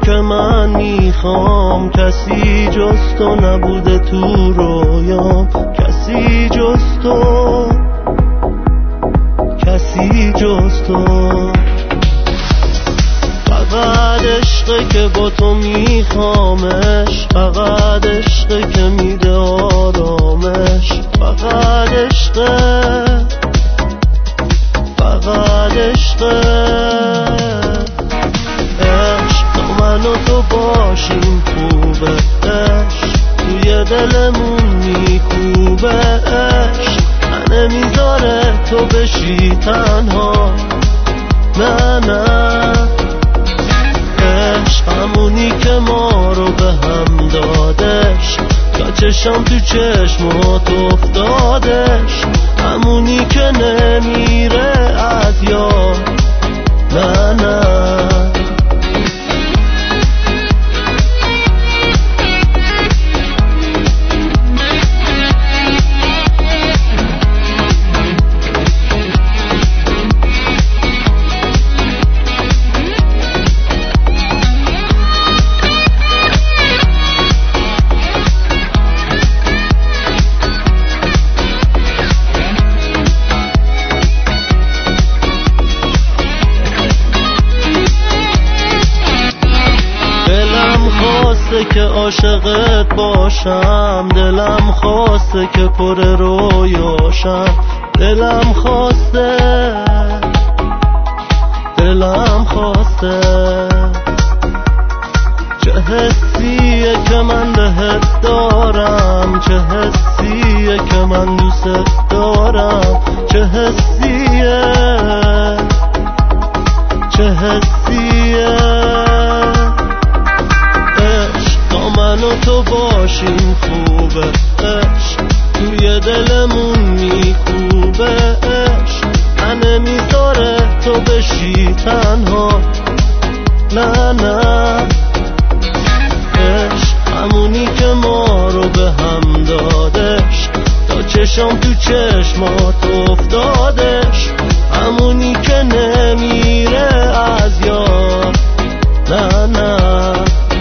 که من میخوام کسی جز تو نبوده تو رویام، کسی جز تو، کسی جز تو. فقط عشقه که با تو میخوامش، فقط عشقه که میده آرامش، فقط عشقه، فقط عشقه. عشق تا من و تو باشیم خوبه، عشق توی دلمون میکوبه، عشق نمیذاره تو بشی تنها، نه نه. عشق همونی که ما رو به هم دادش، تا چشم تو چشمات افتادش، همونی که نمیره از یاد، نه نه. که عاشقت باشم، دلم خواسته که پر رویاشم، دلم خواسته، دلم خواسته. چه حسیه که من بهت دارم، چه حسیه که من دوست دارم، چه حسیه، چه حسیه. من و تو باشیم خوبه، عشق توی دلمون میکوبه، عشق نمیذاره تو بشی تنها، نه نه. عشق همونی که ما رو به هم دادش، تا چشم تو چشمات افتادش، همونی که نمیره از یاد، نه نه.